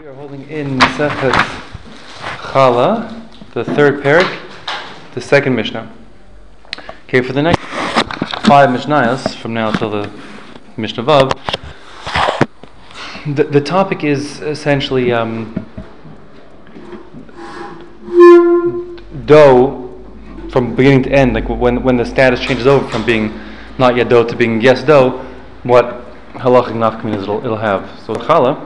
We are holding in Masechet Chala, the third parak, the second Mishnah. Okay, for the next 5 Mishnayos, from now till the Mishnah Vav, the topic is essentially dough from beginning to end, like when the status changes over from being not yet dough to being yes dough, what halachic nafkamin it'll have. So Chala.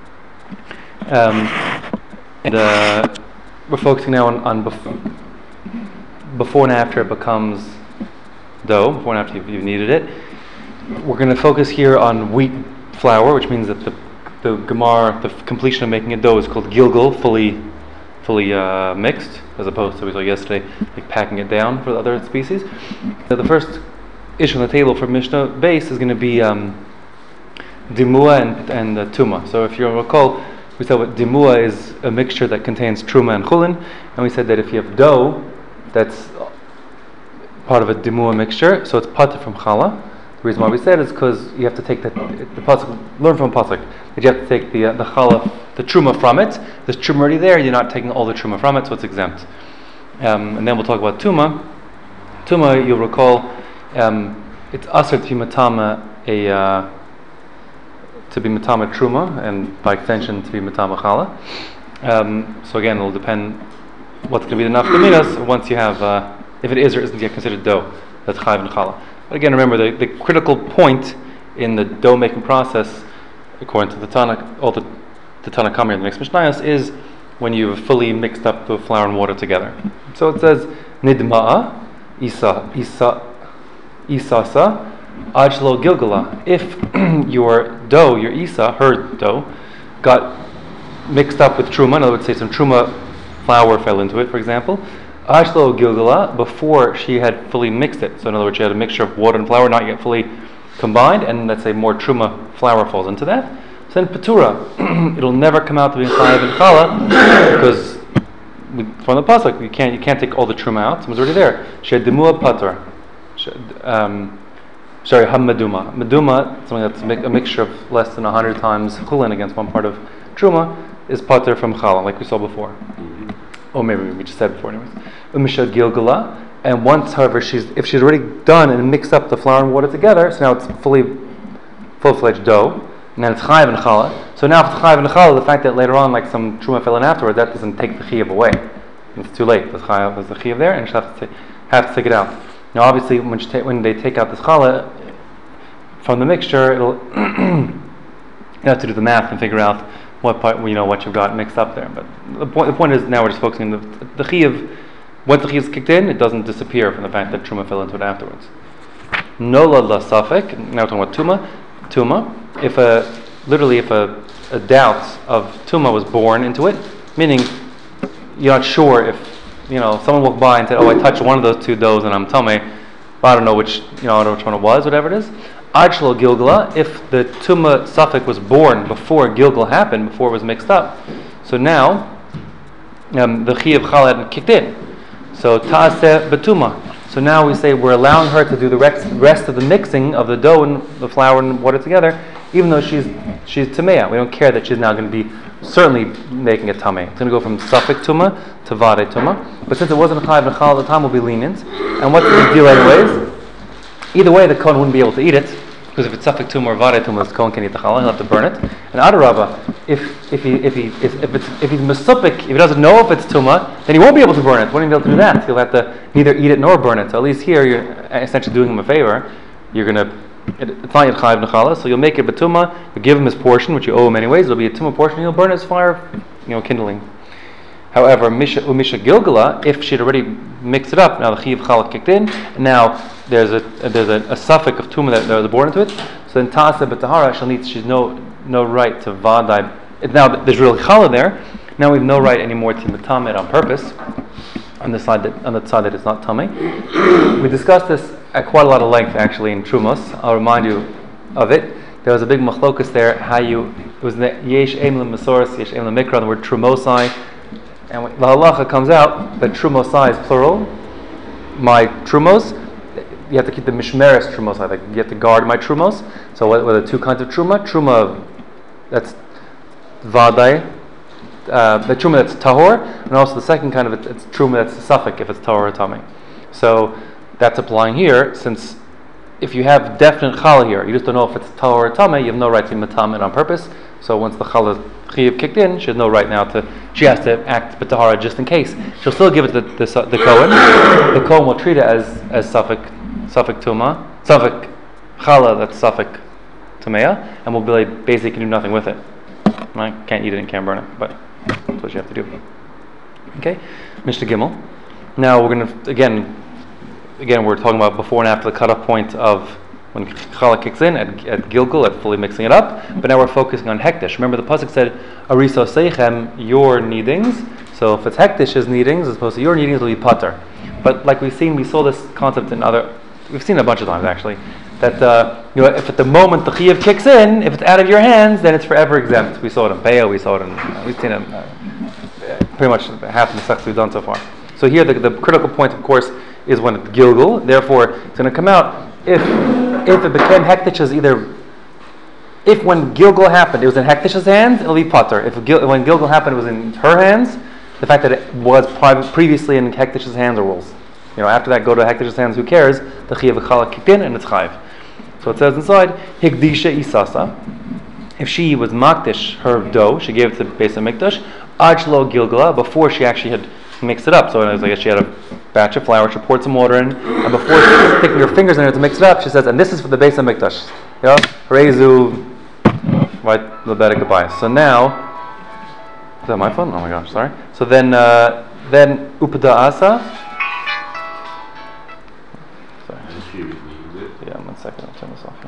We're focusing now on before and after it becomes dough, before and after you've kneaded it. We're going to focus here on wheat flour, which means that the gemar, the completion of making a dough, is called gilgul, fully mixed, as opposed to, we saw yesterday, like packing it down for the other species. So the first issue on the table for Mishnah base is going to be dimua and tuma. So if you recall, we said what dimua is a mixture that contains truma and chulin, and we said that if you have dough that's part of a dimua mixture, so it's pater from chala. The reason why we said is because you have to take the pasuk, learn from pasuk that you have to take the chala, the truma from it. There's truma already there. You're not taking all the truma from it, so it's exempt. And then we'll talk about tuma. Tuma, you'll recall, it's asr to be matama to be matama truma, and by extension to be matama chala. So again, it'll depend what's going to be the nafkaminas once you have, if it is or isn't yet considered dough, that's chayv and chala. But again, remember the critical point in the dough making process, according to the Tanakh, all the Tanakh Kamir in the next Mishnayos, is when you've fully mixed up the flour and water together. So it says nidma'a isasa ajlo gilgala. If your dough, your isa, her dough, got mixed up with truma, in other words, say some truma flour fell into it, for example, ajlo gilgala, before she had fully mixed it. So in other words, she had a mixture of water and flour, not yet fully combined, and let's say more truma flour falls into that. So then patura, it'll never come out to be chayav and chala, because from the pasuk you can't take all the truma out. Someone's already there. She had demua patur. Maduma. Maduma, something that's a mixture of less than 100 times chulin against one part of truma, is pater from chala, like we saw before. Mm-hmm. Or maybe we just said before, anyways. Umisha gilgala, and once, however, if she's already done and mixed up the flour and water together, so now it's full-fledged dough, and then it's chayav and chala. So now if it's chayav and chala, the fact that later on, like some truma fell in afterward, that doesn't take the chayav away. It's too late. There's the chayav there, and you have to take it out. Now, obviously, when they take out this chala from the mixture, you have to do the math and figure out what you've got mixed up there. But the point is, now we're just focusing on the chiyav. Once the chiyav is kicked in, it doesn't disappear from the fact that truma fell into it afterwards. Nola la safek. Now we're talking about tuma. If a doubt of tuma was born into it, meaning you're not sure if someone walked by and said, "Oh, I touched one of those two doughs and I'm tummy," but I don't know which one it was, whatever it is. Ajlo gilgala, if the tuma suffix was born before gilgal happened, before it was mixed up, so now the chiyav chala hadn't kicked in. So ta'aseh betuma. So now we say we're allowing her to do the rest of the mixing of the dough and the flour and water together, even though she's tameya. We don't care that she's now going to be certainly making a tameh. It's going to go from suffix tuma to vade tuma. But since it wasn't chayav and chala, the time will be lenient. And what's the deal anyways? Either way, the kohen wouldn't be able to eat it, because if it's suffix tuma or vade tuma, the kohen can eat the chala. He'll have to burn it. And adarabba, if he's mesupik, if he doesn't know if it's tuma, then he won't be able to burn it. He won't be able to do that. He'll have to neither eat it nor burn it. So at least here, you're essentially doing him a favor. It's not yet chayav nechala, so you'll make it betuma. You give him his portion, which you owe him anyways. It'll be a tuma portion. He'll burn his fire, kindling. However, umisha gilgala, if she'd already mixed it up, now the chiyav chala kicked in, and now there's a suffix of tuma that was born into it. So then ta'aseh b'tahara, she's no right to vadai. Now there's real chala there. Now we have no right anymore to matame it on purpose. On the side that it's not tummy. We discussed this at quite a lot of length actually in Trumos. I'll remind you of it. There was a big machlokus there. It was the yesh eim l'mesoros, yesh eim l'mikra, the word trumosai. And the halacha comes out that trumosai is plural. My trumos, you have to keep the mishmeres trumosai, like you have to guard my trumos. So what are the two kinds of truma? Truma, that's vadai the truma that's tahor, and also the second kind of it's truma that's suffix if it's tahor or tamei. So that's applying here, since if you have definite chala here, you just don't know if it's tahor or tamei, you have no right to matam it on purpose. So once the chala chiyuv kicked in, she has no right now she has to act b'tahara just in case. She'll still give it to the Kohen. The Kohen will treat it as suffix tuma, suffix chala that's suffix tamea, and will be like, basically can do nothing with it. I can't eat it and can't burn it, but that's what you have to do. Okay, Mishnah Gimel. Now we're going to again we're talking about before and after the cutoff point of when challah kicks in at Gilgul, at fully mixing it up. But now we're focusing on hektish. Remember the pasuk said ariso seichem, your kneadings. So if it's hektish's kneadings as opposed to your kneadings, it'll be pater. But like we saw this concept we've seen it a bunch of times actually. That if at the moment the chiyuv kicks in, if it's out of your hands, then it's forever exempt. We saw it in Peah, we've seen it pretty much half the sects we've done so far. So here the critical point, of course, is when it's Gilgul. Therefore, it's going to come out if it became hektish as if when Gilgul happened, it was in hektish's hands, it'll be pater. When Gilgul happened, it was in her hands. The fact that it was previously in hektish's hands are rules. After that, go to hektish's hands. Who cares? The chiyuv challah kicked in, and it's chayiv. So it says inside, hikdisha isasa. If she was makdish her dough, she gave it to the Beis HaMikdash, ajlo gilgula, before she actually had mixed it up. So it was like she had a batch of flour, she poured some water in, and before she was sticking her fingers in it to mix it up, she says, and this is for the Beis HaMikdash. Rezu, right, Lebedik goodbye. So now, is that my phone? Oh my gosh, sorry. So then upada asa. Yeah, 1 second, I'll turn this off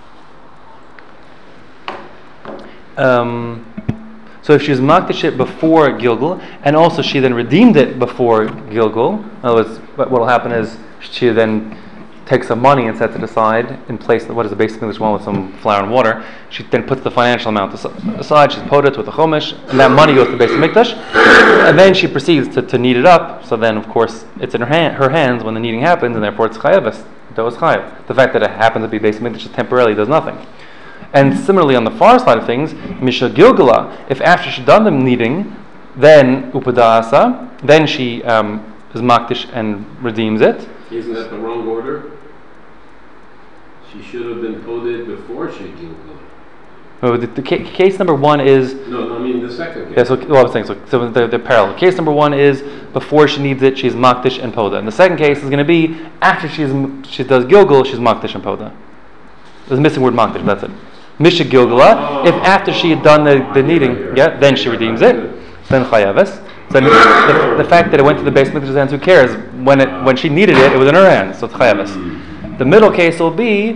here. So if she was makdish it before Gilgul, and also she then redeemed it before Gilgul, in other words, what will happen is she then takes some money and sets it aside in place of what is the basic English one with some flour and water. She then puts the financial amount aside, she's podet with the chumash, and that money goes to Beis HaMikdash, and then she proceeds to knead it up. So then, of course, it's in her hands when the kneading happens, and therefore it's chayavis. That was chayav. The fact that it happens to be Beis HaMikdash temporarily does nothing. And similarly, on the far side of things, Misha Gilgula, if after she's done the kneading, then Upadasa, then she is makdish and redeems it. Isn't that the wrong order? She should have been poded before she Gilgula. No, the case number one is... No, I mean the second case. Yeah, so what I was saying, so they're parallel. Case number one is before she needs it, she's makdish and poda. And the second case is going to be after she does Gilgul, she's makdish and poda. There's a missing word makdish, that's it. Misha Gilgula, if after she had done the kneading, then she redeems it, then chayaves. So the fact that it went to the Beis HaMikdash's hands, who cares? When she needed it, it was in her hands, so it's chayaves. The middle case will be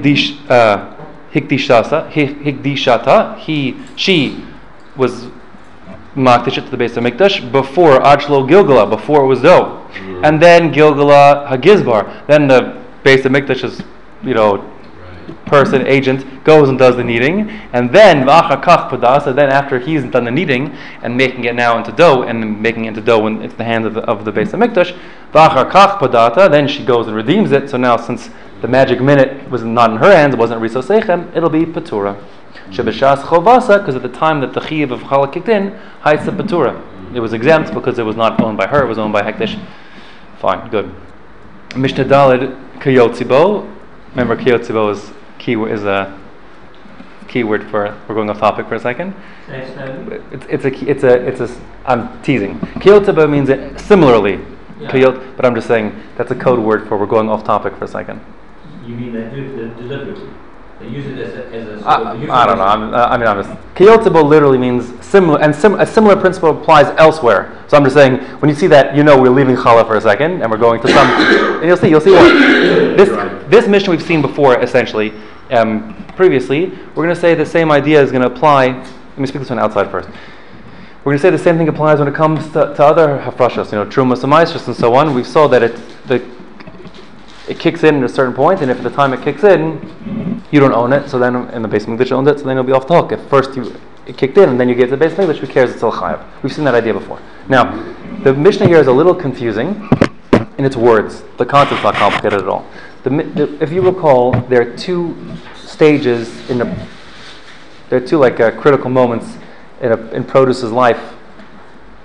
hikdishata. She was makdish to the Beis HaMikdash before Ajlo Gilgula, before it was dough, and then Gilgula Hagizbar. Then the Beis HaMikdash's person, agent, goes and does the kneading, and then then after he's done the kneading and making it now into dough, and making it into dough when it's the hands of the Beis HaMikdash, then she goes and redeems it. So now, since the magic minute was not in her hands, it wasn't riso seichem, it'll be patura. Shebeshas chovasa, because at the time that the chiyuv of challah kicked in, haisa patura. It was exempt because it was not owned by her; it was owned by hektish. Fine, good. Mishnah Daled kiyotzibo. Remember, kiyotzibo is a keyword for. We're going off topic for a second. I'm teasing. Kiyotzibo means it similarly. Yeah. But I'm just saying that's a code word for we're going off topic for a second. You mean they do it deliberately? They use it as a I don't know. I'm just kiyotzibo literally means similar, and a similar principle applies elsewhere. So I'm just saying when you see that, we're leaving challah for a second and we're going to some, and you'll see what this mission we've seen before essentially. Previously, we're going to say the same idea is going to apply. Let me speak this one outside first. We're going to say the same thing applies when it comes to other hafrashas, trumas and maestras and so on. We saw that it kicks in at a certain point, and if at the time it kicks in, you don't own it, so then in the Beis HaMikdash owned it, so then it'll be off the hook. If first it kicked in and then you get to the Beis HaMikdash, who cares? It's still chayav. We've seen that idea before. Now, the Mishnah here is a little confusing in its words. The concept's not complicated at all. If you recall, there are two stages there are two critical moments in produce's life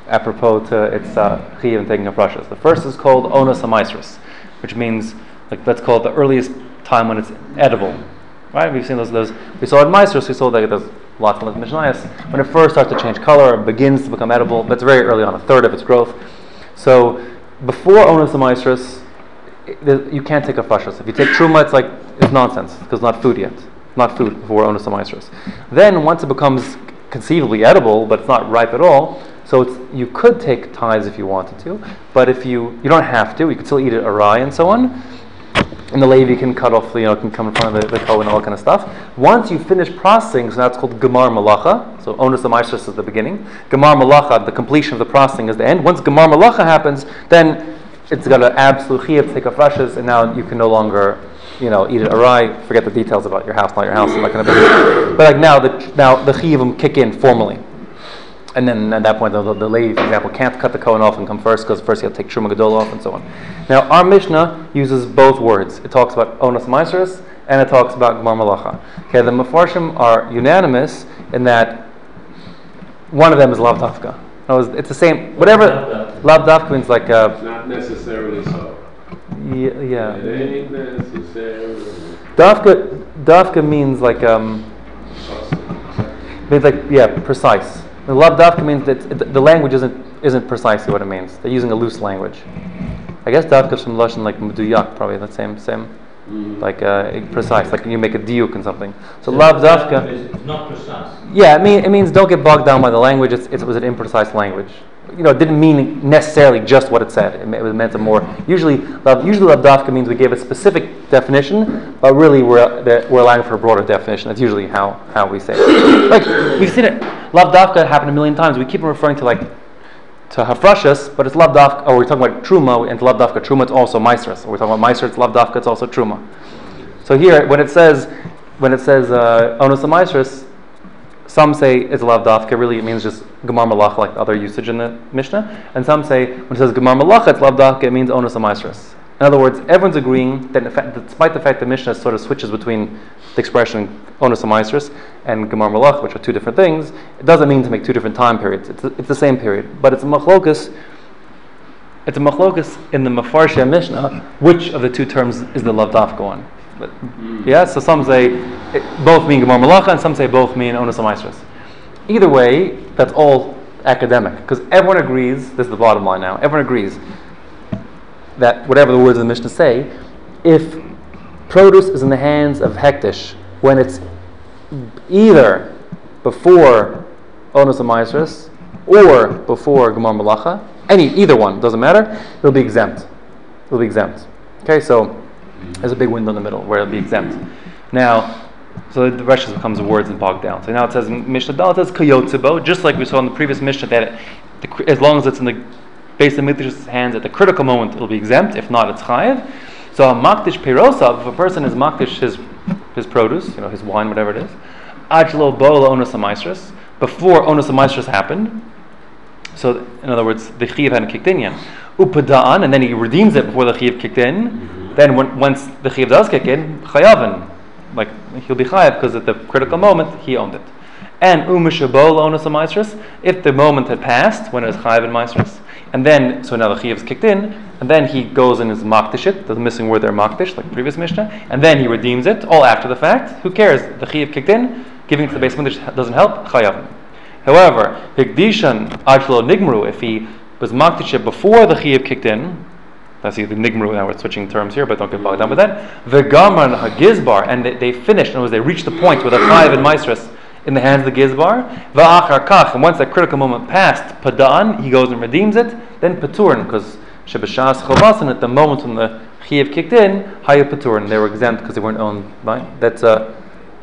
apropos to its chiyuv and taking of rashas. The first is called onos hamaisrus, which means, like, let's call it the earliest time when it's edible. Right? We've seen those. We saw in Maisrus, we saw that there's lots of Mishnayos. When it first starts to change color, it begins to become edible. That's very early on, a third of its growth. So before onos hamaisrus, you can't take a fashas. If you take truma, it's nonsense because it's not food yet. It's not food before onos hamaisrus. Then once it becomes conceivably edible, but it's not ripe at all, so you could take tithes if you wanted to, but if you don't have to. You can still eat it arai and so on. And the Levi can cut off, can come in front of the Kohen and all that kind of stuff. Once you finish processing, so that's called Gemar Malacha. So Onos HaMaisrus is the beginning. Gemar Malacha, the completion of the processing, is the end. Once Gemar Malacha happens, then it's got an absolute chiyuv to take off rashas, and now you can no longer, eat it arai. Forget the details about your house, not your house, and that kind of thing. But now the chiyuvim kick in formally. And then at that point, the Levi, for example, can't cut the Kohen off and come first, because first you have to take Truma Gadol off and so on. Now, our Mishnah uses both words. It talks about Onos Maisrus and it talks about Gemar Malacha. Okay, the Mefarshim are unanimous in that one of them is Lav Dafka. It's the same, whatever. Lav Dafka means like not necessarily so. Yeah. It ain't necessarily. Dafka means like precise. The Lav Dafka means that the language isn't precisely what it means. They're using a loose language. I guess Dafka is from Lashon like Meduyak, probably the same, like precise, like you make a diuk in something. So Lav Dafka is not precise. Yeah, it means don't get bogged down by the language. It was an imprecise language. It didn't mean necessarily just what it said. It meant a more usually Lav Dafka means we gave a specific definition, but really we're allowing for a broader definition. That's usually how we say it. Like we've seen it. Lav Dafka happened a million times. We keep referring to hafrashas, but it's Lav Dafka. Or we're talking about truma, and Lav Dafka truma, it's also maisrus. Or we're talking about maisrus, it's Lav Dafka, it's also truma. So here, when it says onos maisrus, some say it's Lav Dafka. Really, it means just Gemar Malacha, like the other usage in the Mishnah. And some say when it says Gemar Malacha, it's Lav Dafka. It means onos maisrus. In other words, everyone's agreeing that despite the fact the Mishnah sort of switches between the expression onos maisrus and Gemar Malach, which are two different things, it doesn't mean to make two different time periods. It's the same period, but it's a machlokus. It's a machlokus in the Mefarshei Mishnah. Which of the two terms is the Lav Dafka one? Yeah, so some say both mean Gemar Malacha, and some say both mean onos maisrus. Either way, that's all academic, because everyone agrees. This is the bottom line now. Everyone agrees that whatever the words of the Mishnah say, if produce is in the hands of Hektish when it's either before onos maisrus or before Gemar Malacha, either one, doesn't matter, it'll be exempt. Okay, so there's a big window in the middle where it'll be exempt. Now, so the rest becomes words and bogged down. So now it says in Mishnah Dal, it says Kayotzibo, just like we saw in the previous Mishnah, that as long as it's in the Beis HaMikdash's hands at the critical moment, it'll be exempt. If not, it's chayiv. So a makdish peirosav, if a person is makdish his produce, his wine, whatever it is, ajlo bo onos maisrus, before onos maisrus happened. So in other words, the chiyuv hadn't kicked in yet. Upadaan, and then he redeems it before the chiyuv kicked in. Then once the chiyuv does kick in, chayavin, like he'll be chayav because at the critical moment he owned it. And umishabo onos maisrus, if the moment had passed when it was chayav and maisrus. And then, so now the chiyuv is kicked in, and then he goes and is makdish it, the missing word there, makdish, like the previous Mishnah, and then he redeems it, all after the fact. Who cares? The chiyuv kicked in, giving it to the Beis HaMikdash doesn't help, chayav. However, hikdishan ajlo nigmru, if he was makdish it before the chiyuv kicked in, that's the nigmru, now we're switching terms here, but don't get bogged down with that, v'gaman hagizbar, and they finished, in other words, they reached the point where the chayav and maisrus in the hands of the Gizbar, va'achar kach, and once that critical moment passed, padan, he goes and redeems it, then paturin, because shebashas chovasan, at the moment when the chiyuv kicked in, haya paturin, they were exempt because they weren't owned by. That's I'm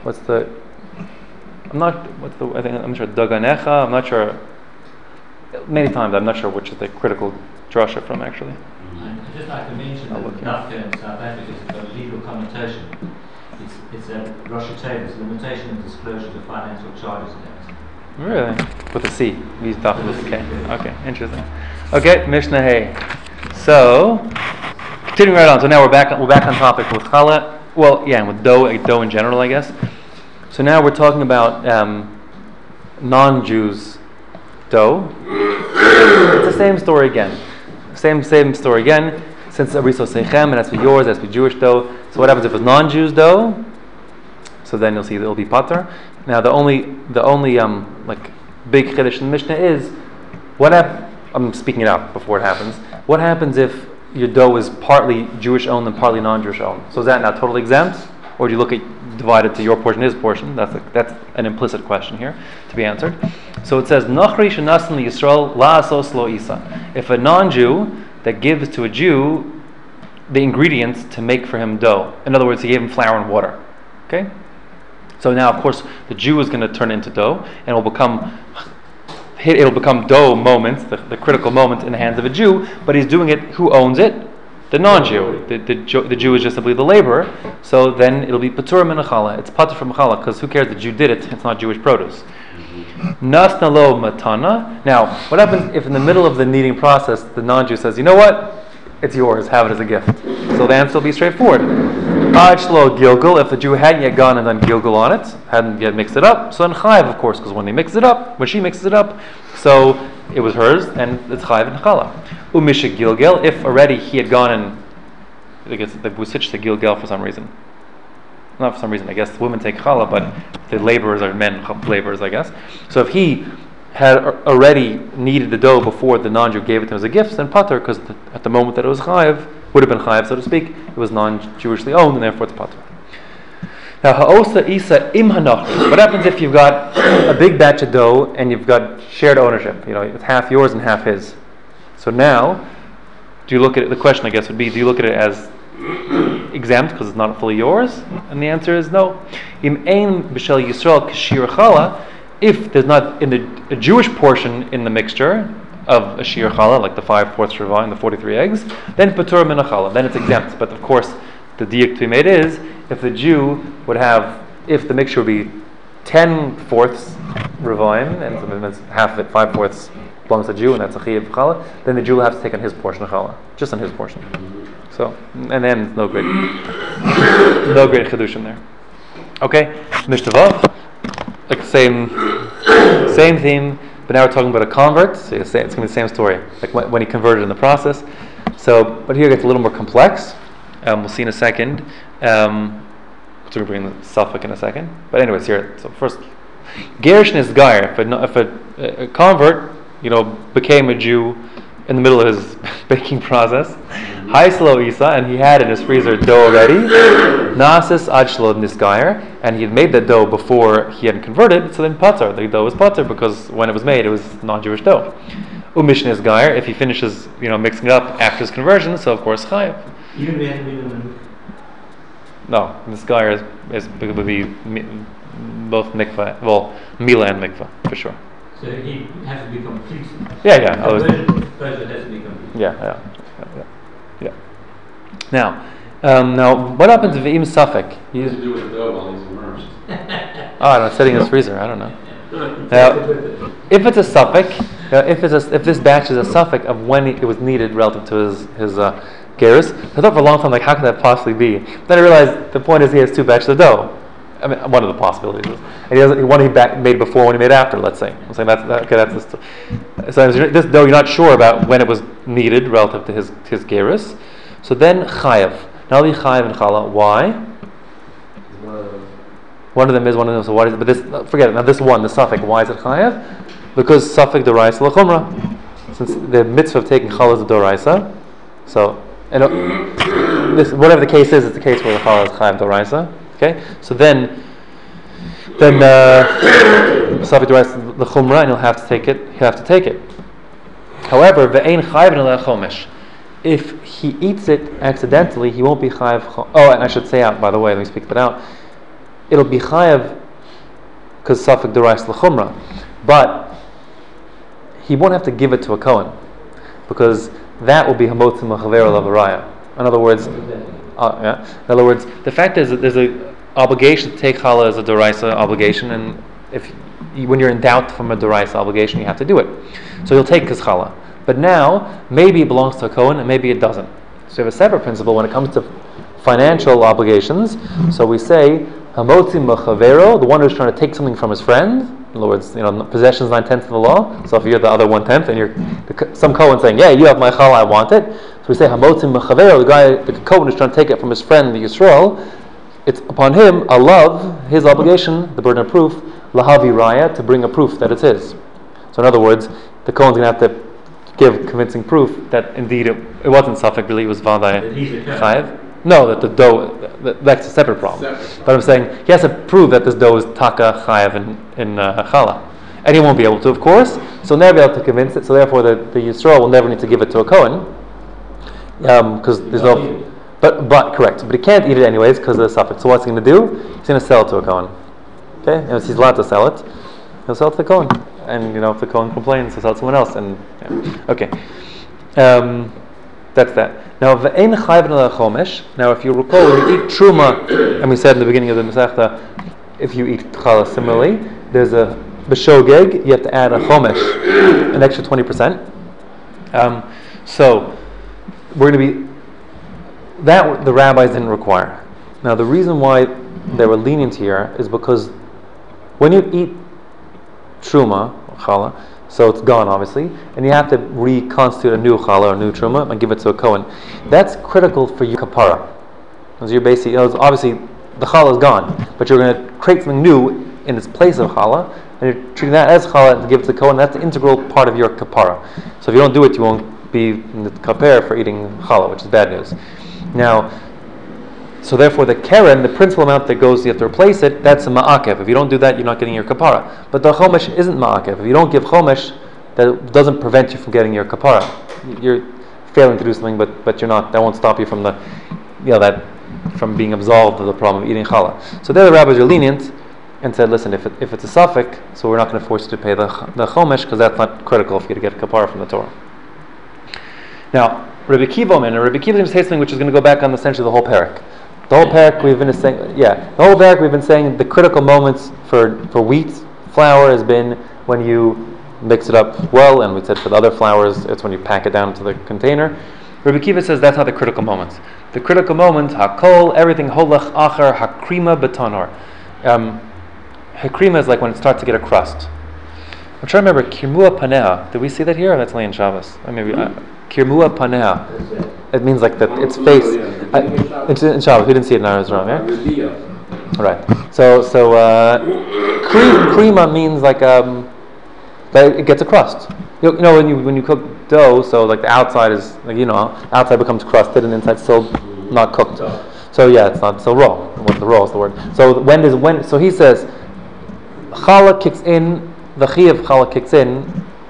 sure Daganecha, I'm not sure, many times, I'm not sure which is the critical drasha from actually. I'd just like to mention that Dafka in South Africa has got a legal connotation. It's a Rosh Hashanah, limitation of disclosure to financial charges and everything. Really? With a C. We thought it was a K. Okay, interesting. Okay, Mishnah Hay. So, continuing right on. So now we're back on topic with challah. Well, yeah, and with dough in general, I guess. So now we're talking about non-Jews dough. It's the same story again. Same story again. Since Ariso Seichem, it has to be yours, it has to be Jewish dough. So what happens if it's non-Jews dough? So then you'll see that it'll be pater. Now the only like big chiddush in the Mishnah is I'm speaking it out before it happens. What happens if your dough is partly Jewish owned and partly non-Jewish owned? So is that now totally exempt, or do you look at divided to your portion, his portion? That's an implicit question here to be answered. So it says Nachri shenasan Yisrael la'asos lo isa. If a non-Jew that gives to a Jew the ingredients to make for him dough. In other words, he gave him flour and water. Okay? So now, of course, the Jew is going to turn into dough, and it'll become dough moments, the critical moment in the hands of a Jew, but he's doing it, who owns it? The non-Jew. The Jew is just simply the laborer, so then it'll be patur min challah. It's patur from challah, because who cares, the Jew did it, it's not Jewish produce. Nasna lo matana. Now, what happens if in the middle of the kneading process, the non-Jew says, you know what? It's yours, have it as a gift. So the answer will be straightforward. Ad shlo gilgul, if the Jew hadn't yet gone and done gilgul on it, hadn't yet mixed it up, so then chayiv, of course, because when she mixes it up, so it was hers, and it's chayiv and challah. Umisha gilgel, if already he had gone and, I guess we switched to gilgel for some reason. Not for some reason, I guess women take challah, but the laborers are men laborers, I guess. So if he had already kneaded the dough before the non-Jew gave it to him as a gift, then pater, because at the moment that it was chayiv, would have been chayiv, so to speak, it was non-Jewishly owned, and therefore it's pater. Now, ha'osa isa im hanachri. What happens if you've got a big batch of dough and you've got shared ownership? You know, it's half yours and half his. So now, do you look at it? The question, I guess, would be: do you look at it as exempt because it's not fully yours? And the answer is no. Im ein b'shel Yisrael k'shir challah. If there's not a Jewish portion in the mixture of a shir challah, like the 5/4 shirva and the 43 eggs, then patur min challah, then it's exempt. But of course, the diuk to be made is if the Jew would have, if the mixture would be 10/4 revaim, and so half of it, 5/4 belongs to the Jew, and that's a chiyuv challah, then the Jew will have to take on his portion of challah, just on his portion. So, and then no great chidushim there. Okay, Mishnah Vav. Like same theme, but now we're talking about a convert. So it's going to be the same story, like when he converted in the process. So, but here it gets a little more complex. We'll see in a second. So we'll bring the suffix in a second. But anyways, here. So first, Gerish is Gair. If a convert, became a Jew in the middle of his baking process, Haislo Isa, and he had in his freezer dough already, Nasis Ajlo Nisgair, and he had made that dough before he hadn't converted, so then pater, the dough was pater, because when it was made, it was non-Jewish dough. Umish Nisgair, if he finishes, mixing it up after his conversion, so of course chayiv. Even if he had to No, Nisgair would be both mikvah, well, mila and mikvah, for sure. So he has to be complete. Yeah. Conversion has to be complete. Yeah. Now, what happens if im suffix? What does he do with the dough while he's immersed? I don't know, setting his freezer. I don't know. Now, if it's a suffix, if this batch is a suffix of when it was needed relative to his gerus, I thought for a long time, how could that possibly be? Then I realized the point is he has two batches of dough. I mean, one of the possibilities is, and he has one he made before, one he made after. Let's say, I'm saying that's so this dough you're not sure about when it was needed relative to his gerus. So then chayav. Now we chayav and challah. Why? One of them is. So why is it? But this, forget it. Now this one, the suffix. Why is it chayav? Because suffix doraisa l'chumra. Since the mitzvah of taking challah is a doraisa, so this, whatever the case is, it's the case where the challah is chayav doraisa. Okay, so then suffix doraisa l'chumra, and he'll have to take it. However, ve'ein chayav l'chomesh. If he eats it accidentally, he won't be chayav. Oh, and I should say out, by the way, let me speak that out. It'll be chayav because suffix doraisa l'chumra, but he won't have to give it to a kohen because that will be hamotzim l'chavero l'varaya. In other words, the fact is that there's an obligation to take challah as a doraisa obligation, and when you're in doubt from a doraisa obligation, you have to do it. So you'll take his challah. But now, maybe it belongs to a kohen, and maybe it doesn't. So you have a separate principle when it comes to financial obligations. So we say, hamotzim l'chavero, the one who's trying to take something from his friend, In other words, possession is 9/10 of the law. So if you're the other 1/10, and you're some Kohen saying, "Yeah, you have my challah, I want it." So we say hamotzim mechaver. The Kohen is trying to take it from his friend the Yisrael. It's upon him, alav, his obligation, the burden of proof, lahavi raya, to bring a proof that it's his. So in other words, the Kohen's going to have to give convincing proof that indeed it wasn't Safek, really it was Vadai Chayev. No, that the dough, that's a separate problem. But I'm saying he has to prove that this dough is Taka Chayev in Challah. And he won't be able to, of course, so he'll never be able to convince it, so therefore the Yisrael will never need to give it to a Kohen. Because there's no... But correct. But he can't eat it anyways because of the suffix. So what's he going to do? He's going to sell it to a Kohen. Okay? He's allowed to sell it. He'll sell it to the Kohen. And if the Kohen complains, he'll sell it to someone else. And okay. That's that. Now, v'ein chayv ala chomesh. Now, if you recall, when you eat truma, and we said in the beginning of the Masechta, if you eat challah similarly, there's a b'shogeg. You have to add a chomesh, an extra 20%. So we're going to be. That the rabbis didn't require. Now the reason why they were lenient here is because when you eat truma, challah, so it's gone obviously, and you have to reconstitute a new challah or new truma and give it to a Kohen. That's critical for your kapara. Because you're basically, obviously the challah is gone, but you're going to create something new in its place of challah, and you're treating that as challah to give it to the Kohen. That's the integral part of your kapara. So if you don't do it, you won't be in the kapara for eating challah, which is bad news. Now, so therefore the keren, the principal amount that goes, you have to replace it, that's a ma'akev. If you don't do that, you're not getting your kapara. But the chomesh isn't ma'akev. If you don't give chomesh, that doesn't prevent you from getting your kapara. You're failing to do something, but you're not. That won't stop you from from being absolved of the problem of eating challah. So there the rabbis are lenient and said, listen, if it's a suffix, so we're not going to force you to pay the chomesh because that's not critical for you to get kapara from the Torah. Now, Rabbi Kiva is going to say something which is going to go back on essentially the whole parak. The whole parak we've been saying the critical moments for wheat flour has been when you mix it up well, and we said for the other flours it's when you pack it down into the container. Rabbi Kiva says that's not the critical moments. The critical moments, hakol, everything, holach, achar, hakrima, betonor. Hakrima is like when it starts to get a crust. I'm trying to remember, kirmua paneha. Did we see that here? Or that's only in Shabbos. Maybe kirmua paneha. It means like that its face. It's in Shabbos. We didn't see it in our Israel, yeah? Right. So krima means like that it gets a crust. You know when you cook dough, so like the outside is like outside becomes crusted and inside still not cooked. So yeah, it's not still raw. The raw is the word. So so he says challah kicks in. The chi of challah kicks in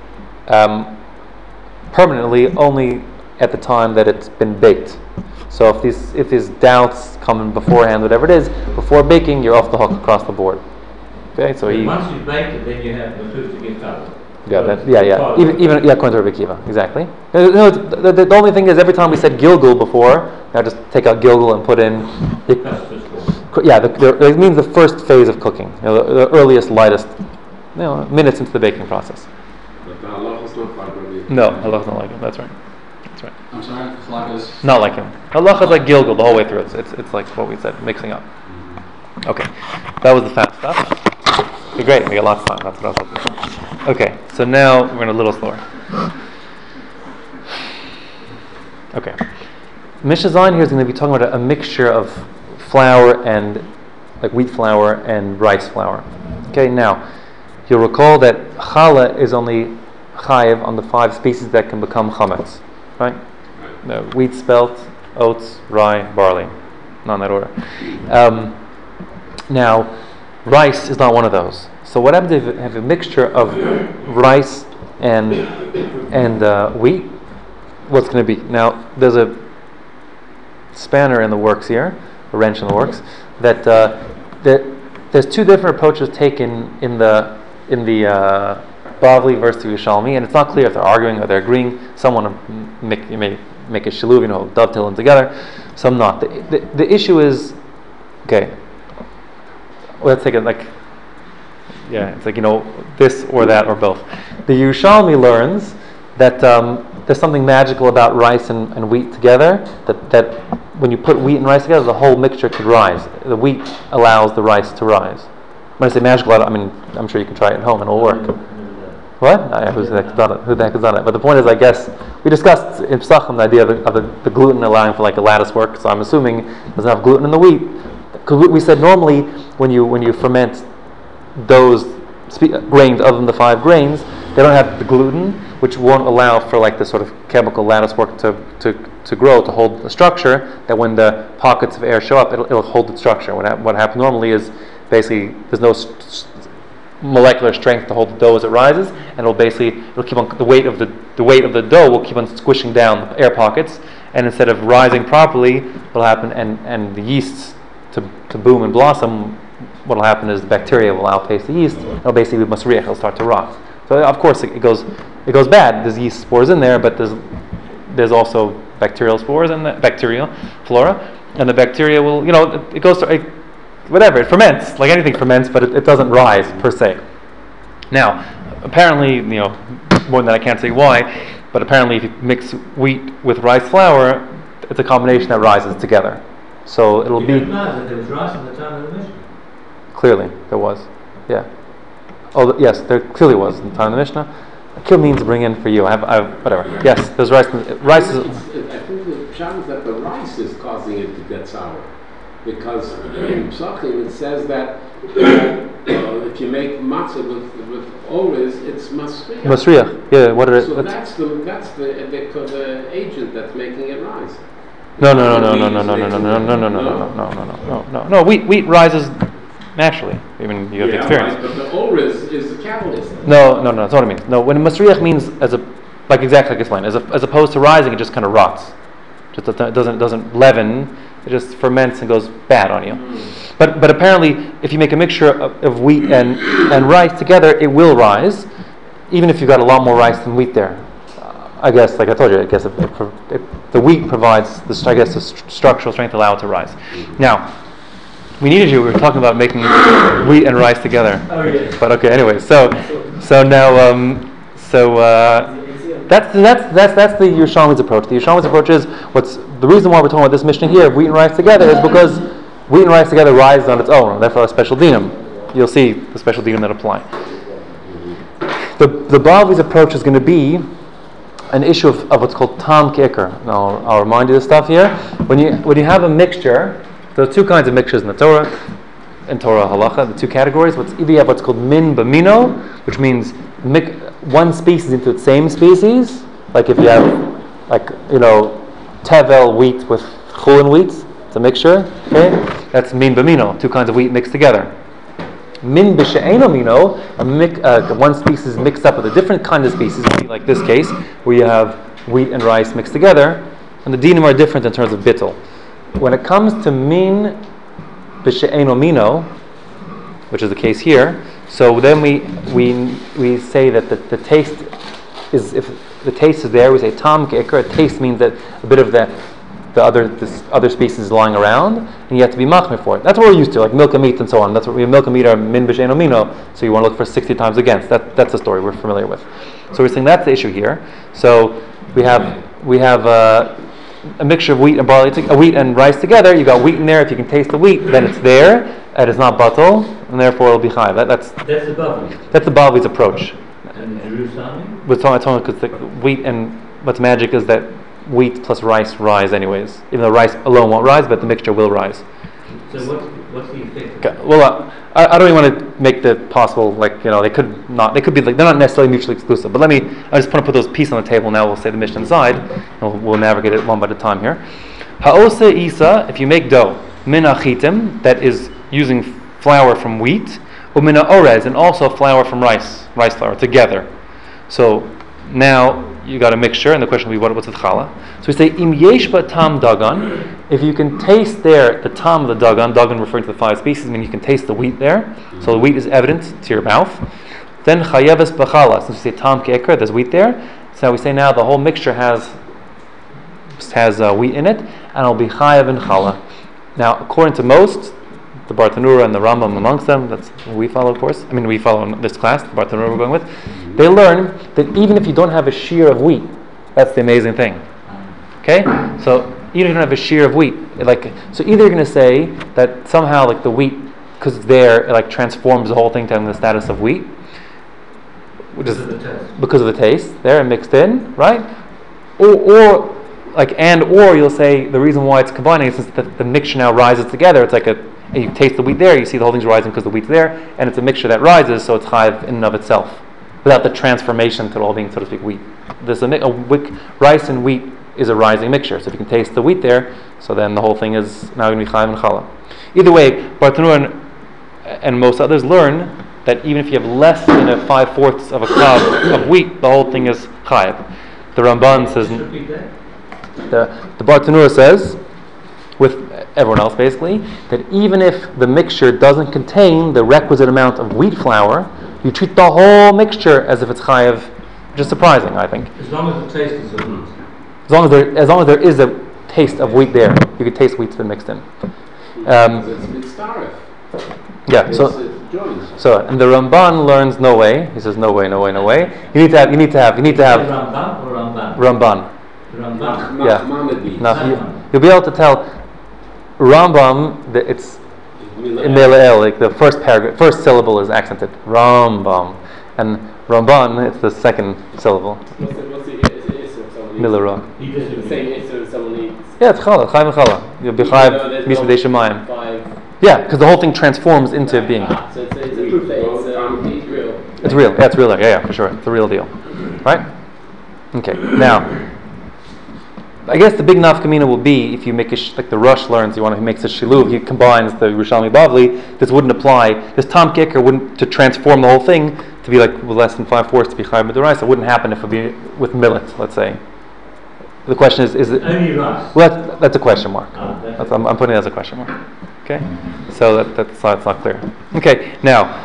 permanently only at the time that it's been baked. So if these doubts come in beforehand, whatever it is, before baking, you're off the hook across the board. Okay, so once you bake it, then you have the proof to give challah. Yeah. Even according to Rabbi Kiva, exactly. The only thing is every time we said Gilgul before, now just take out Gilgul and put in. It means the first phase of cooking, the earliest, lightest. Minutes into the baking process. But the halach is not like Rabbi. No, halach is not like him. That's right. I'm sorry, halach is not like him. Halach is like Gilgul the whole way through. It's like what we said, mixing up. Okay, that was the fast stuff. Okay, great. We got lots of time. That's what I was looking for. Okay, so now we're going a little slower. Okay, Mishnah Zayin here is going to be talking about a mixture of flour and like wheat flour and rice flour. Okay, now. You'll recall that challah is only chayiv on the 5 species that can become chametz, right? No, wheat, spelt, oats, rye, barley, not in that order. Now, rice is not one of those. So what happens if you have a mixture of rice and wheat? What's going to be? Now, there's a spanner in the works here, a wrench in the works, that there's 2 different approaches taken in the Bavli versus the Yerushalmi, and it's not clear if they're arguing or they're agreeing. Some want to make a shiluv, dovetail them together. Some not. The issue is, okay. Let's take it it's like this or that or both. The Yerushalmi learns that there's something magical about rice and wheat together. That when you put wheat and rice together, the whole mixture could rise. The wheat allows the rice to rise. When I say magical, I mean, I'm sure you can try it at home and it'll work. What? Who the heck has done it? Who the heck has done it? But the point is, I guess, we discussed in Pesachim the idea of the gluten allowing for like a lattice work, so I'm assuming there's enough gluten in the wheat. Because we said normally when you ferment those grains other than the 5 grains, they don't have the gluten, which won't allow for like this sort of chemical lattice work to grow, to hold the structure, that when the pockets of air show up, it'll hold the structure. What happens normally is basically there's no molecular strength to hold the dough as it rises, and it'll keep on the weight of the dough will keep on squishing down the air pockets, and instead of rising properly, what'll happen and the yeasts to boom and blossom, what'll happen is the bacteria will outpace the yeast, and it'll basically be masriach, it'll start to rot. So of course it goes bad. There's yeast spores in there, but there's also bacterial spores and bacterial flora, and the bacteria will, it goes to whatever, it ferments, like anything ferments, but it doesn't rise per se. Now, apparently, more than that I can't say why, but apparently if you mix wheat with rice flour, it's a combination that rises together. So it'll be... You realize that there was rice at the time of the Mishnah? Clearly, there was. Yeah. Oh, yes, there clearly was in the time of the Mishnah. Kill means bring in for you. I have whatever. Yes, there's rice. Rice is... I think the challenge is that the rice is causing it to get sour. Because in Pesachim it says that if you make matzah with oriz, it's masriach. Masriach, yeah. What are so that's the agent that's making it rise. No. No. Wheat rises naturally. I mean, you have experience. Right, but the oriz is the catalyst. No. That's what I mean. No, when masriach means like exactly like I explained, as opposed to rising, it just kind of rots. Just it doesn't leaven. It just ferments and goes bad on you. But apparently, if you make a mixture of wheat and rice together, it will rise, even if you've got a lot more rice than wheat there. I guess, like I told you, I guess if the wheat provides the structural strength to allow it to rise. Now, we needed you. We were talking about making wheat and rice together. Oh yes. But okay. Anyway, so now that's the Yerushalmi's approach. The Yerushalmi's approach is the reason why we're talking about this Mishnah here of wheat and rice together is because wheat and rice together rises on its own, and therefore a special dinam. You'll see the special dinam that apply. The Bavli's approach is going to be an issue of what's called tam ke'ikr. Now I'll remind you of this stuff here. When you have a mixture, there are 2 kinds of mixtures in the Torah, halacha, the 2 categories. Either you have what's called min b'mino, which means one species into its same species, like if you have tevel wheat with chulin wheat, it's a mixture. Okay, that's min b'mino, 2 kinds of wheat mixed together. Min b'she'eno mino, one species mixed up with a different kind of species, would be like this case, where you have wheat and rice mixed together, and the dinim are different in terms of bittul. When it comes to min b'she'eno mino, which is the case here, so then we say that the taste is, if the taste is there, we say tam ke'ikr. A taste means that a bit of this other species is lying around, and you have to be machmir for it. That's what we're used to, like milk and meat and so on. That's what milk and meat are min b'she'eno mino, so you want to look for 60 times against. That's the story we're familiar with. So we're saying that's the issue here. So we have a mixture of wheat and barley, wheat and rice together. You got wheat in there. If you can taste the wheat, then it's there, and it's not batal, and therefore it'll be chayav. That's the Bavli. That's the Bavli's approach. And Jerusalem? With Talmud, because the wheat and what's magic is that wheat plus rice rise anyways. Even though rice alone won't rise, but the mixture will rise. So what's the effect? Okay. Well, I don't even want to make the possible, they could be like, they're not necessarily mutually exclusive. But I just want to put those pieces on the table now. We'll say the Mishnah inside, and we'll navigate it one by a time here. Ha'ose isa, if you make dough, min achitim, that is using flour from wheat, umina orez, and also flour from rice flour together. So now you got a mixture, and the question will be what's the challah? So we say im yesh ba tam dagan. If you can taste there the tam of the dagan referring to the 5 species, I mean you can taste the wheat there. So the wheat is evident to your mouth. Then chayeves b'chala. Since we say tam ke'ikr, there's wheat there. So we say now the whole mixture has wheat in it, and it'll be chayev and challah. Now, according to most, the Bartanura and the Rambam amongst them, that's what we follow, of course. We follow in this class, the Bartanura we're going with. They learn that even if you don't have a shear of wheat, that's the amazing thing. Okay? So, even if you don't have a shear of wheat, so either you're going to say that somehow, the wheat because there it like transforms the whole thing to having the status of wheat, which is because of the taste there and mixed in, right? Or you'll say the reason why it's combining is since the mixture now rises together. It's like and you taste the wheat there, you see the whole thing's rising because the wheat's there, and it's a mixture that rises, so it's chayiv in and of itself, without the transformation to it all being, so to speak, wheat. Rice and wheat is a rising mixture, so if you can taste the wheat there, so then the whole thing is now going to be chayiv and challah. Either way, Bartanura and most others learn that even if you have less than a 5/4 of a kab of wheat, the whole thing is chayiv. The Ramban says, the Bartanura says, with everyone else basically, that even if the mixture doesn't contain the requisite amount of wheat flour, you treat the whole mixture as if it's chayiv, which is surprising, I think. As long as the taste is of wheat. As long as there is a taste of wheat there, you can taste wheat's been mixed in. It's starif. Yeah. So and the Ramban learns no way. He says no way. You need to have. Ramban or Ramban? Ramban. Ramban. Yeah. Now you'll be able to tell Rambam that it's in Mela'el, like the first syllable is accented. Rambam, and Ramban it's the second syllable. What's the issue of someone Milara. The same issue of someone needs. Yeah, it's challah, chayiv and challah. You'll be chayiv misbedei shemayim. Yeah, because the whole thing transforms into being. So it's a proof that it's real. It's real. Yeah, it's real. Yeah, for sure. It's the real deal, right? Okay. Now, I guess the big nafkamina will be if you make like the Rush learns. He makes a shiluv. He combines the Yerushalmi Bavli. This wouldn't apply. This Tom Kicker wouldn't to transform the whole thing to be like with less than 5/4 to be chayiv b'doraisa. It wouldn't happen if it would be with millet, let's say. The question is it only rice? Well, that's a question mark. I'm putting it as a question mark. Okay, so that's not clear. Okay, now,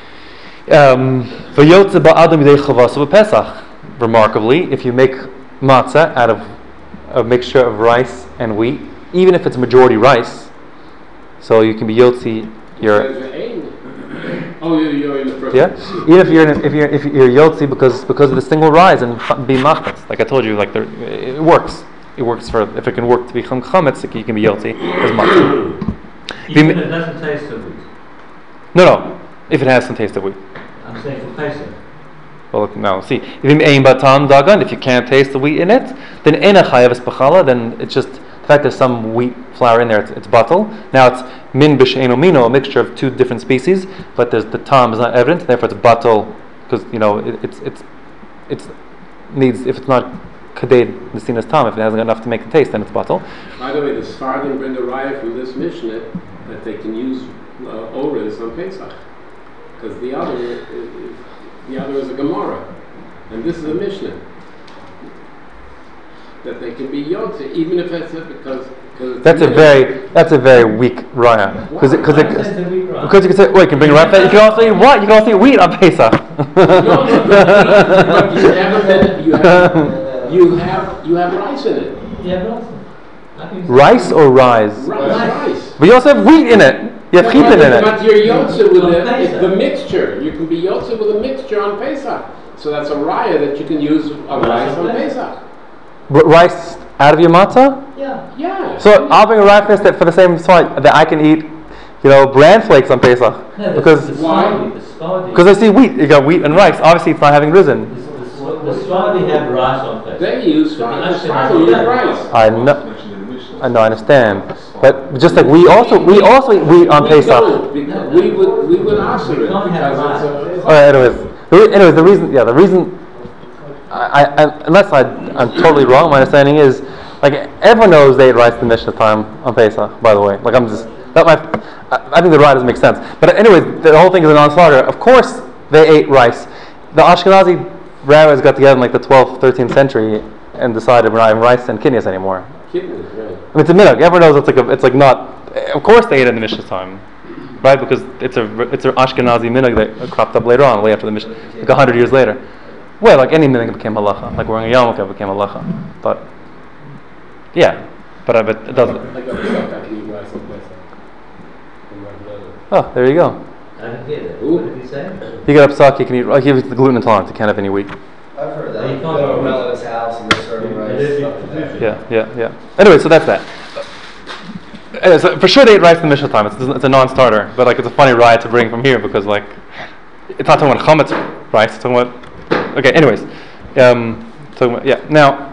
remarkably, if you make matzah out of a mixture of rice and wheat, even if it's majority rice, so you can be yotzi your. You're in the first. Yeah, even if you're yotzi because of this thing will rise and be machmetz. Like I told you, like it works. It works for if it can work to be chametz, you can be yotzi as matzah. Even if it doesn't taste of wheat? No. If it has some taste of wheat. I'm saying for Pesach. Well, now see. If you can't taste the wheat in it, then ena chayav b'chala. Then it's just the fact there's some wheat flour in there. It's batal. Now it's min b'she'eno mino, a mixture of two different species, but there's the tam is not evident. Therefore, it's batal because it's needs if it's not kaded nesinas tam, if it hasn't got enough to make the taste, then it's batal. By the way, the Sfardim bring the raya from this Mishnah that they can use Orez on Pesach, because the other is a Gemara, and this is a Mishnah that they can be yotze, even if it's because that's a very weak raya because you can say you can bring rice. You can also eat what? You can also eat wheat on Pesach. You have rice in it. Yeah, rice or rise? Rice. But you also have wheat in it. You have chitin in it. But you're yotze with the mixture. You can be yotze with a mixture on Pesach. So that's a raya that you can use on rice on Pesach. But rice out of your matzah? Yeah. So I'll bring a rice that for the same side that I can eat, bran flakes on Pesach. No, because why? Because I see wheat. You got wheat and rice. Obviously, it's not having risen. The Sfardi have rice on Pesach. They use rice. I understand. But just like we also eat wheat on Pesach. We would ask it because it's Anyways, the reason. Unless I'm totally wrong, my understanding is like everyone knows they ate rice in the Mishnah time on Pesach. By the way, like I think the raya doesn't make sense. But anyways, the whole thing is a non-slaughter. Of course, they ate rice. The Ashkenazi rabbis got together in like the 12th, 13th century and decided we're not having rice and kidneys anymore. kidneys, right? I mean, it's a minhag. Everyone knows it's like not. Of course, they ate it in the Mishnah time, right? Because it's an Ashkenazi minhag that cropped up later on, way after the Mishnah, like 100 years later. Well, like any minhag became halacha. Like wearing a yarmulke became halacha. But yeah, but it doesn't. Like a psak, I can eat rice on Pesach. Oh, there you go. I didn't hear that. What did he say? You get upset, you can eat. Like, if it's gluten intolerant, you can't have any wheat. I've heard that. You You can't go to a eat relative's house and they're serving rice. Stuff like that. Yeah. Anyway, so that's that. So for sure they ate rice in the Mishnah time. It's a non-starter, but like it's a funny ride to bring from here because like it's not talking about chametz rice. It's talking about okay. Anyways, talking about now.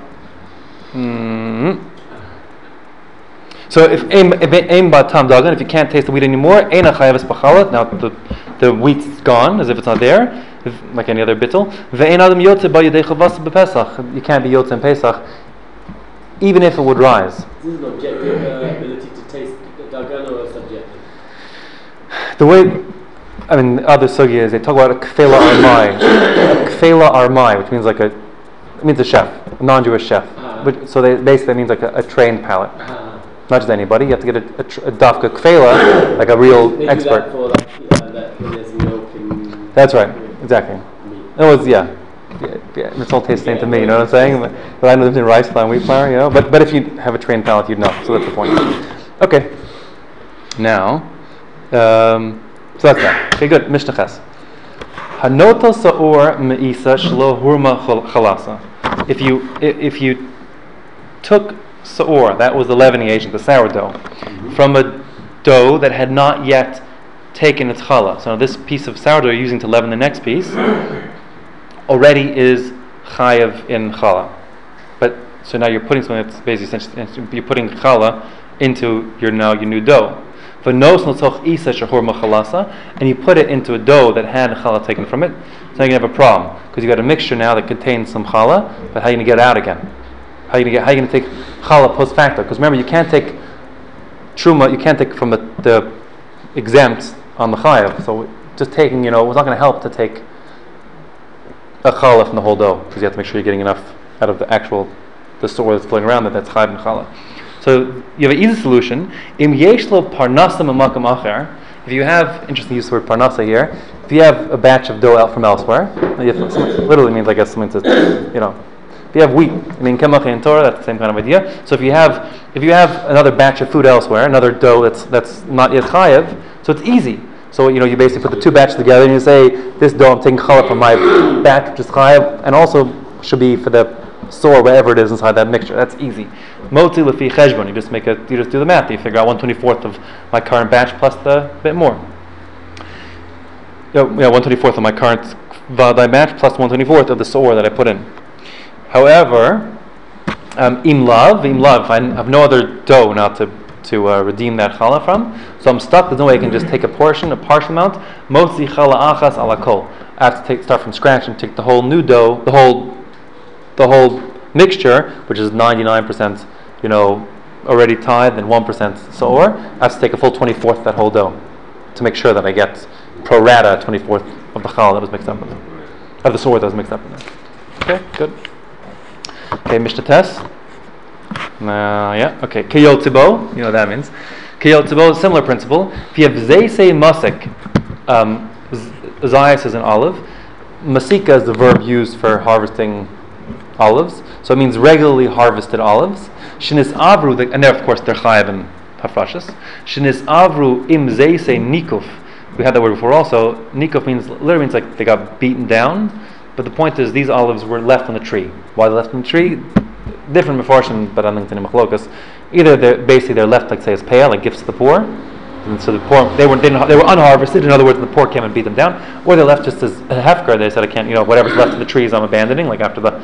So if aim batam dagan, if you can't taste the wheat anymore, eina chayavas b'chala. Now the wheat's gone, as if it's not there, like any other bittul. Ve'ein adam yotze ba yedei chavas b'pesach. You can't be yotze in Pesach, even if it would rise. This is an objective ability to taste the dagan or subjective? The way, I mean, other sugi is they talk about a kfela armai, which means like it means a chef, a non-Jewish chef. So they basically means like a trained palate. Not just anybody. You have to get a dafka kfela, like a real they expert. Do that for that when there's milk and That's right, exactly. It was it's all tasting to me. You know what I'm saying? But I lived in rice flour and wheat flour. You know, but if you have a trained palate, you'd know. So that's the point. Okay. Now, so that's that. Okay, good. Mishnah Ches. Hanoto sa'or me'isa shlo hurma chalasa. If you took sa'or, that was the leavening agent, the sourdough, from a dough that had not yet taken its challah. So this piece of sourdough you're using to leaven the next piece already is chayav in challah. But so now you're putting something that's basically essentially you're putting challah into your new dough. And you put it into a dough that had challah taken from it, so now you're going to have a problem because you got a mixture now that contains some challah, but how are you going to get it out again? How are you going to take challah post facto? Because remember, you can't take truma, you can't take from the exempt on the chayav. So just taking, it's not going to help to take a challah from the whole dough because you have to make sure you're getting enough out of the store that's floating around that's chayav and challah. So you have an easy solution. Im yeshlo parnasa makam acher. If you have, interesting use of the word parnasa here. If you have a batch of dough out from elsewhere, literally means I guess something to, if you have wheat, kemach in Torah, that's the same kind of idea. So if you have another batch of food elsewhere, another dough that's not yet chayav, so it's easy. So you basically put the two batches together and you say, this dough I'm taking challah from my batch which is chayav, and also should be for the sour, whatever it is inside that mixture. That's easy. Moti lefi cheshbon. You just do the math. You figure out 1/24 of my current batch plus the bit more. 1/24 of my current vadai batch plus 1/24 of the sour that I put in. However, im lav, if I have no other dough now to redeem that challah from, so I'm stuck. There's no way I can just take a partial amount. Motzi challah achas ala kol. I have to start from scratch and take the whole new dough, the whole mixture, which is 99%, already tied, then 1% sour. I have to take a full 24th of that whole dough to make sure that I get pro rata 24th of the challah that was mixed up with it, of the sour that was mixed up with it. Okay, good. Okay, Mishnah Tes. Okay. Kiyot Tibo, you know what that means. Kiyot Tibo is a similar principle. If you have Zeisei Masik, Zayas is an olive. Masika is the verb used for harvesting olives. So it means regularly harvested olives. Shinis Avru, and there of course they're chayav and hafrashas. Shinis Avru im Zeisei Nikuf. We had that word before also. Nikuf literally means like they got beaten down. But the point is, these olives were left on the tree. Why they're left on the tree? Different mefarshim, but I don't think it's any machlokas. Either they're left, like say, as payah, like gifts to the poor. And so the poor they were unharvested. In other words, the poor came and beat them down, or they're left just as a hefker. They said, I can't, whatever's left of the trees, I'm abandoning. Like after the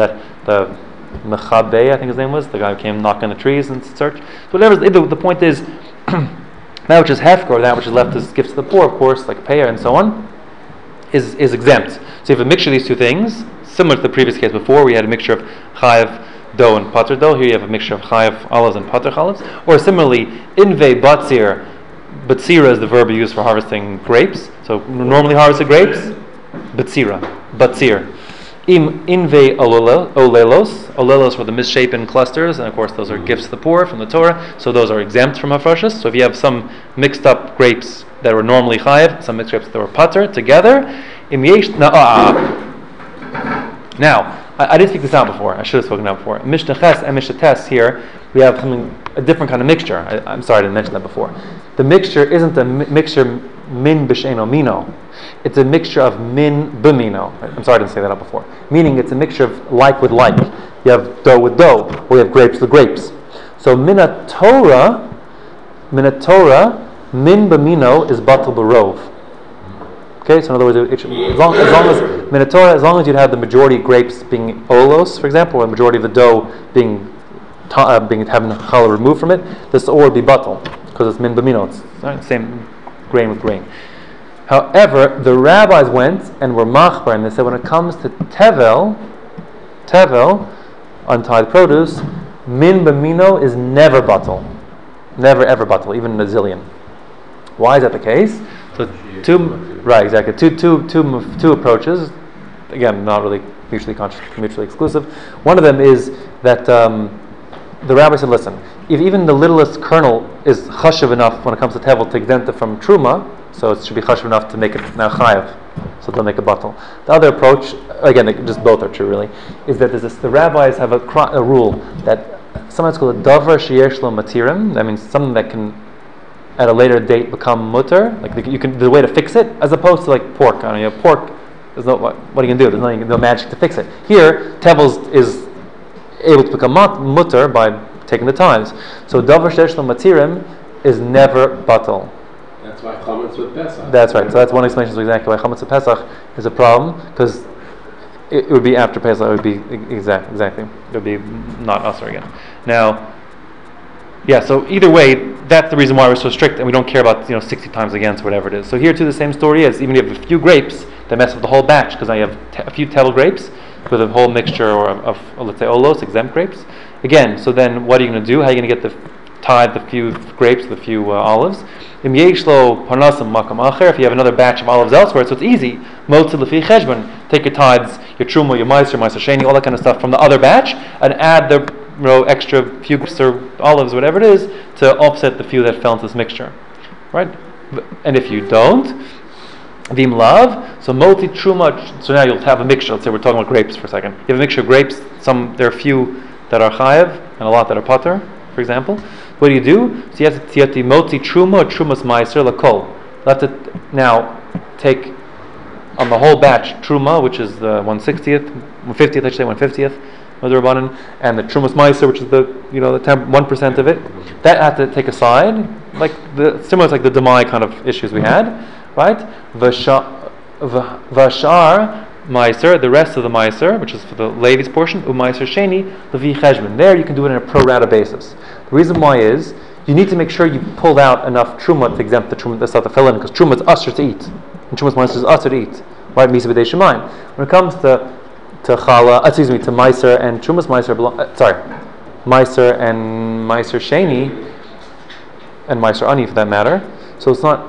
Mechabei, I think his name was, the guy who came knocking the trees in search. So whatever. The point is, that which is hefker, or that which is left as gifts to the poor, of course, like payah and so on, is exempt. So you have a mixture of these two things, similar to the previous case before, we had a mixture of chayav dough and pater dough. Here you have a mixture of chayav olives and pater olives. Or similarly, inve batzir. Batzira is the verb used for harvesting grapes. So normally harvested grapes, batzira, batzir. Inve olelos. Olelos were the misshapen clusters, and of course those are gifts to the poor from the Torah. So those are exempt from hafrashas. So if you have some mixed up grapes that were normally chayav, some mixed grapes that were pater together. Now, I didn't speak this out before. I should have spoken out before. Mishnah Ches and Mishnah Tes here, we have a different kind of mixture. I'm sorry I didn't mention that before. The mixture isn't a mixture min b'sheino mino. It's a mixture of min b'mino. I'm sorry I didn't say that out before. Meaning it's a mixture of like with like. You have dough with dough, or you have grapes with grapes. So mina Torah, Minatora, min b'mino is batal b'rov. Okay, so in other words, as long as Minatora, as long as you'd have the majority of grapes being olos, for example, or the majority of the dough being having challah removed from it, this or would be batal because it's min b'mino. It's same grain with grain. However, the rabbis went and were machbar, and they said when it comes to tevel, untied produce, min b'mino is never batal. Never ever batal, even in a zillion. Why is that the case? So two approaches. Again, not really mutually exclusive. One of them is that the rabbi said, listen, if even the littlest kernel is chashuv enough when it comes to tevel to exempt it from truma, so it should be chashuv enough to make it now chayav, so they'll make a batal. The other approach, again, just both are true really, is that the rabbis have a rule that sometimes called a davar sheyesh lo matirim. That means something that can at a later date become mutter. Like the way to fix it, as opposed to like pork. I mean, pork. There's no what are you gonna do? There's no magic to fix it. Here, tevel is able to become mutter by taking the times. So davar sheyesh lo matirim is never batal. That's why chametz with Pesach. That's right. So that's one explanation of exactly why chametz with Pesach is a problem, because it would be after Pesach. It would be exactly. It would be not usher again. Now, yeah. So either way, that's the reason why we're so strict, and we don't care about 60 times against whatever it is. So here too, the same story is even if you have a few grapes that mess with the whole batch, because now you have a few tevel grapes with a whole mixture of let's say olos exempt grapes. Again, so then what are you going to do? How are you going to get the few grapes, the few olives? If you have another batch of olives elsewhere, so it's easy. Take your tithes, your truma, your meiser sheni, all that kind of stuff from the other batch, and add the extra few grapes or olives, whatever it is, to offset the few that fell into this mixture, right? And if you don't, vim lav, so moti truma. So now you'll have a mixture. Let's say we're talking about grapes for a second. You have a mixture of grapes. There are a few that are chayav and a lot that are pater, for example. What do? So you have to moti truma or trumas meiser lakol. You have to now take on the whole batch truma, which is the 1/60th, 1/50th, I should say 1/50th, and the trumas meiser, which is the 1% of it. That I have to take aside, similar to like the demai kind of issues we had, right? Vashar meiser, the rest of the meiser, which is for the Levi's portion, meiser sheni levi cheshbon. There you can do it on a pro rata basis. The reason why is you need to make sure you pull out enough truma to exempt the truma, the fill-in, because truma is usher to eat, and trumas meiser is usher to eat, right? Misa b'dei shemayim. When it comes to challah, to meiser and trumas meiser, meiser and meiser sheni, and meiser ani for that matter. So it's not.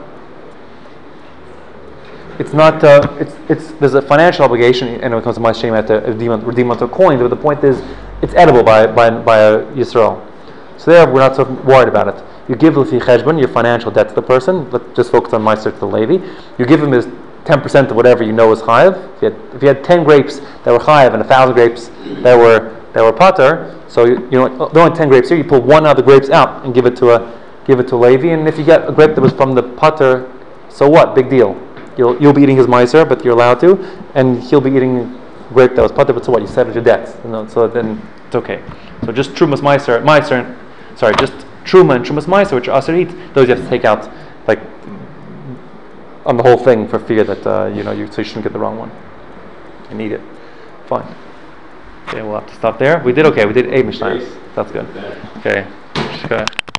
There's a financial obligation, and when it comes to meiser sheni, you have to redeem onto a coin. But the point is, it's edible by a Yisrael. So there, we're not so worried about it. You give lefi cheshbon, your financial debt to the person. Let's just focus on meiser to the Levi. You give him his 10% of whatever you know is chayav. If you had 10 grapes that were chayav and 1,000 grapes that were pater, so there are only 10 grapes here. You pull one of the grapes out and give it to a Levi. And if you get a grape that was from the pater, so what? Big deal. You'll be eating his meiser, but you're allowed to, and he'll be eating a grape that was pater. But so what? You settled your debts, so then it's okay. So just trumas just truma and trumas meiser, which are aser eat, those you have to take out on the whole thing for fear that so you shouldn't get the wrong one and eat it. Fine. Okay, we'll have to stop there. We did okay. We did 8 Mishnayos. That's good. Okay.